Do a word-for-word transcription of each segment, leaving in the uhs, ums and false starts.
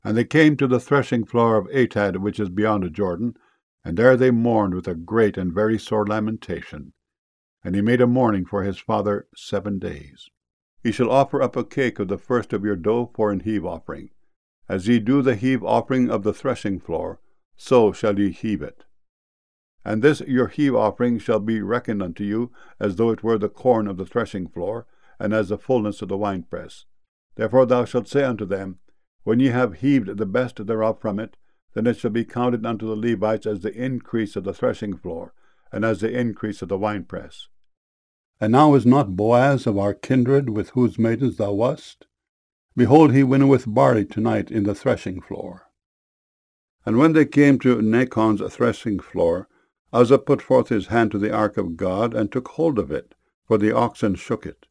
And they came to the threshing floor of Atad, which is beyond the Jordan, and there they mourned with a great and very sore lamentation. And he made a mourning for his father seven days. Ye shall offer up a cake of the first of your dough for an heave offering. As ye do the heave offering of the threshing floor, so shall ye heave it. And this your heave offering shall be reckoned unto you, as though it were the corn of the threshing floor, and as the fullness of the winepress. Therefore thou shalt say unto them, When ye have heaved the best thereof from it, then it shall be counted unto the Levites as the increase of the threshing floor, and as the increase of the winepress. And now is not Boaz of our kindred, with whose maidens thou wast? Behold, he winnoweth barley tonight in the threshing floor. And when they came to Nachon's threshing floor, Uzzah put forth his hand to the ark of God, and took hold of it, for the oxen shook it.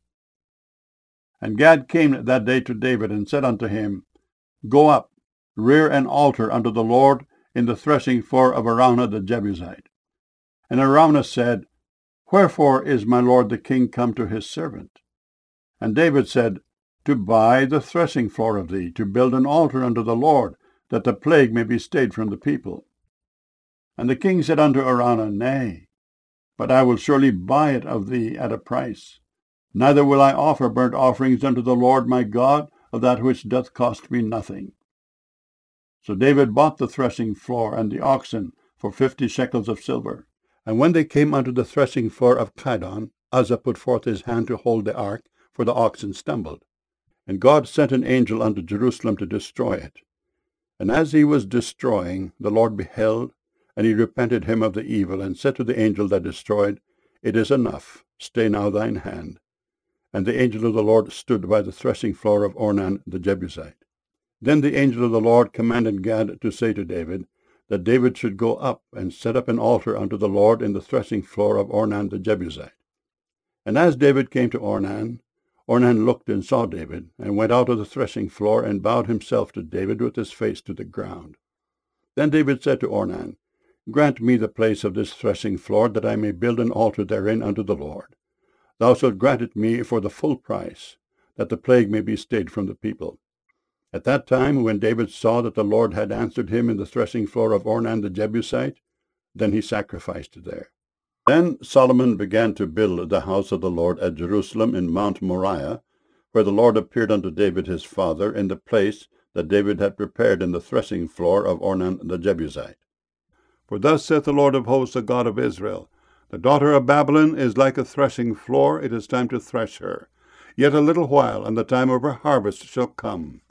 And Gad came that day to David, and said unto him, Go up, rear an altar unto the Lord in the threshing floor of Araunah the Jebusite. And Araunah said, Wherefore is my lord the king come to his servant? And David said, To buy the threshing floor of thee, to build an altar unto the Lord, that the plague may be stayed from the people. And the king said unto Araunah, Nay, but I will surely buy it of thee at a price. Neither will I offer burnt offerings unto the Lord my God of that which doth cost me nothing. So David bought the threshing floor and the oxen for fifty shekels of silver. And when they came unto the threshing floor of Chidon, Uzzah put forth his hand to hold the ark, for the oxen stumbled. And God sent an angel unto Jerusalem to destroy it. And as he was destroying, the Lord beheld, and he repented him of the evil, and said to the angel that destroyed, It is enough, stay now thine hand. And the angel of the Lord stood by the threshing floor of Ornan the Jebusite. Then the angel of the Lord commanded Gad to say to David, that David should go up and set up an altar unto the Lord in the threshing floor of Ornan the Jebusite. And as David came to Ornan, Ornan looked and saw David, and went out of the threshing floor, and bowed himself to David with his face to the ground. Then David said to Ornan, Grant me the place of this threshing floor, that I may build an altar therein unto the Lord. Thou shalt grant it me for the full price, that the plague may be stayed from the people. At that time, when David saw that the Lord had answered him in the threshing floor of Ornan the Jebusite, then he sacrificed there. Then Solomon began to build the house of the Lord at Jerusalem in Mount Moriah, where the Lord appeared unto David his father, in the place that David had prepared in the threshing floor of Ornan the Jebusite. For thus saith the Lord of hosts, the God of Israel, The daughter of Babylon is like a threshing floor, it is time to thresh her. Yet a little while, and the time of her harvest shall come.